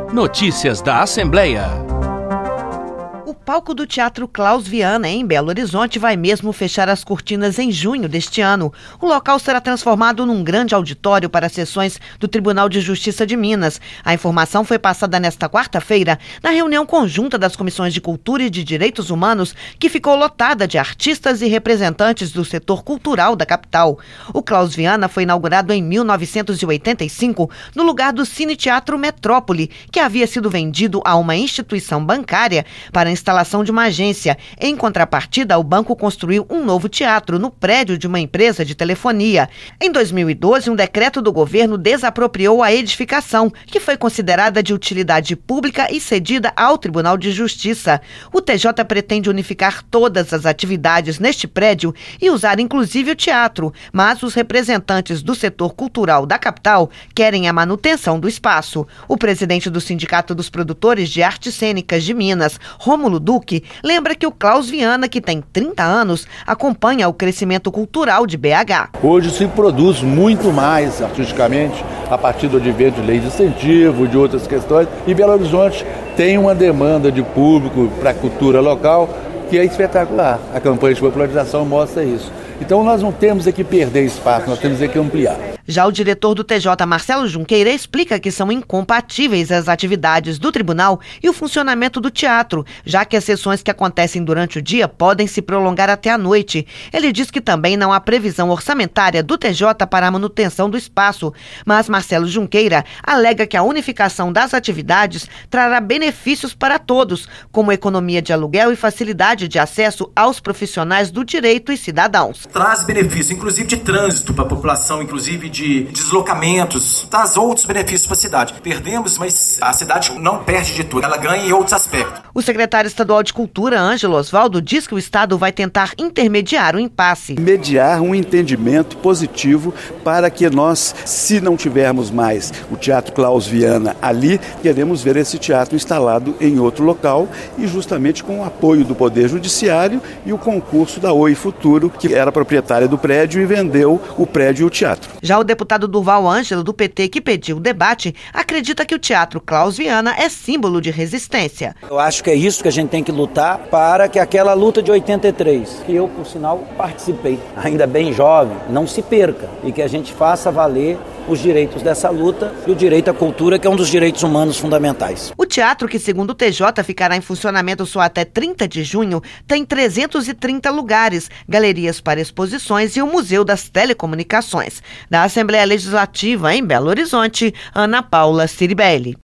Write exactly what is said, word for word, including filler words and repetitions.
Notícias da Assembleia. O palco do Teatro Klaus Viana, em Belo Horizonte, vai mesmo fechar as cortinas em junho deste ano. O local será transformado num grande auditório para sessões do Tribunal de Justiça de Minas. A informação foi passada nesta quarta-feira, na reunião conjunta das Comissões de Cultura e de Direitos Humanos, que ficou lotada de artistas e representantes do setor cultural da capital. O Klaus Viana foi inaugurado em mil novecentos e oitenta e cinco, no lugar do Cine Teatro Metrópole, que havia sido vendido a uma instituição bancária para a instalação de uma agência. Em contrapartida, o banco construiu um novo teatro no prédio de uma empresa de telefonia. Em dois mil e doze, um decreto do governo desapropriou a edificação, que foi considerada de utilidade pública e cedida ao Tribunal de Justiça. O T J pretende unificar todas as atividades neste prédio e usar inclusive o teatro, mas os representantes do setor cultural da capital querem a manutenção do espaço. O presidente do Sindicato dos Produtores de Artes Cênicas de Minas, Rômulo Duque, lembra que o Klaus Viana, que tem trinta anos, acompanha o crescimento cultural de B H. Hoje se produz muito mais artisticamente a partir do advento de lei de incentivo, de outras questões, e Belo Horizonte tem uma demanda de público para a cultura local que é espetacular. A campanha de popularização mostra isso. Então nós não temos é que perder espaço, nós temos é que ampliar. Já o diretor do T J, Marcelo Junqueira, explica que são incompatíveis as atividades do tribunal e o funcionamento do teatro, já que as sessões que acontecem durante o dia podem se prolongar até a noite. Ele diz que também não há previsão orçamentária do T J para a manutenção do espaço, mas Marcelo Junqueira alega que a unificação das atividades trará benefícios para todos, como economia de aluguel e facilidade de acesso aos profissionais do direito e cidadãos. Traz benefícios, inclusive de trânsito para a população, inclusive de deslocamentos, traz outros benefícios para a cidade. Perdemos, mas a cidade não perde de tudo, ela ganha em outros aspectos. O secretário estadual de Cultura, Ângelo Osvaldo, diz que o Estado vai tentar intermediar o impasse. Mediar um entendimento positivo para que nós, se não tivermos mais o Teatro Klaus Viana ali, queremos ver esse teatro instalado em outro local e justamente com o apoio do Poder Judiciário e o concurso da Oi Futuro, que era proprietária do prédio e vendeu o prédio e o teatro. Já o deputado Durval Ângelo, do P T, que pediu o debate, acredita que o Teatro Klaus Viana é símbolo de resistência. Eu acho que é isso que a gente tem que lutar para que aquela luta de oitenta e três, que eu, por sinal, participei, ainda bem jovem, não se perca e que a gente faça valer os direitos dessa luta e o direito à cultura, que é um dos direitos humanos fundamentais. O teatro, que segundo o T J ficará em funcionamento só até trinta de junho, tem trezentos e trinta lugares, galerias para exposições e o Museu das Telecomunicações. Da Assembleia Legislativa em Belo Horizonte, Ana Paula Ciribelli.